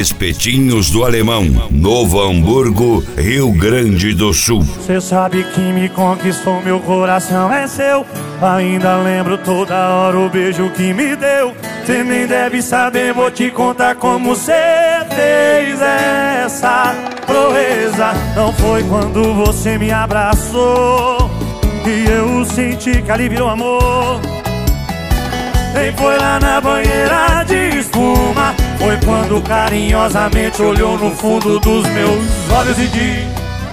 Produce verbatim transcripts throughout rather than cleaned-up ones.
Espetinhos do Alemão, Novo Hamburgo, Rio Grande do Sul. Cê sabe que me conquistou, meu coração é seu. Ainda lembro toda hora o beijo que me deu. Cê nem deve saber, vou te contar como cê fez essa proeza. Não foi quando você me abraçou e eu senti que ali virou amor. Nem foi lá na banheira de espuma, foi quando carinhosamente olhou no fundo dos meus olhos e disse: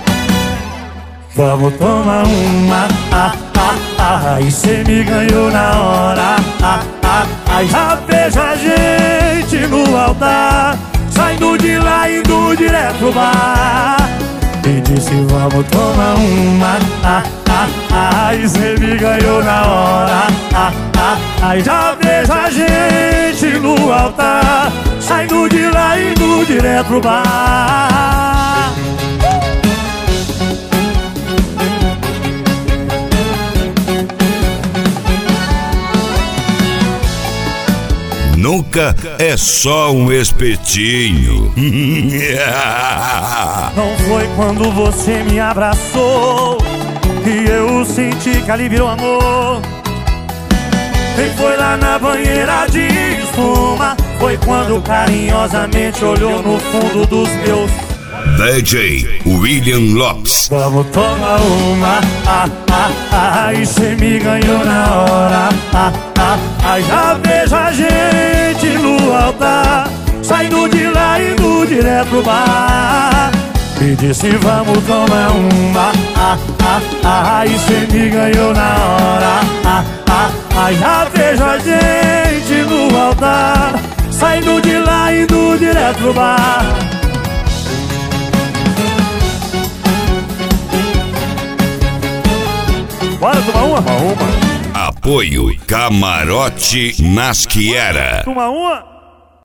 vamos tomar uma, ah, ah, ah. E cê me ganhou na hora, ah, ah, ah. Já vejo a gente no altar, saindo de lá, indo direto pro bar. E disse vamos tomar uma, ah, ah, ah. E cê me ganhou na hora, ah, ah, ah. Já vejo a gente no altar, saindo de lá, indo direto pro bar. Nunca é só um espetinho. Não foi quando você me abraçou e eu senti que ali virou amor. Nem foi lá na banheira de espuma, foi quando carinhosamente olhou no fundo dos meus. D J William Lopes. Vamos tomar uma, ah, ah, ah. E cê me ganhou na hora, ah, ah, ah. Já vejo a gente no altar, saindo de lá, indo direto pro bar. E disse vamos tomar uma, ah, ah, ah. E cê me ganhou na hora, ah, ah, ah. Já vejo a gente no altar, saindo de lá, indo direto pro bar. Bora tomar uma? Tomar uma. Apoio Camarote Nasquiera. Tomar uma?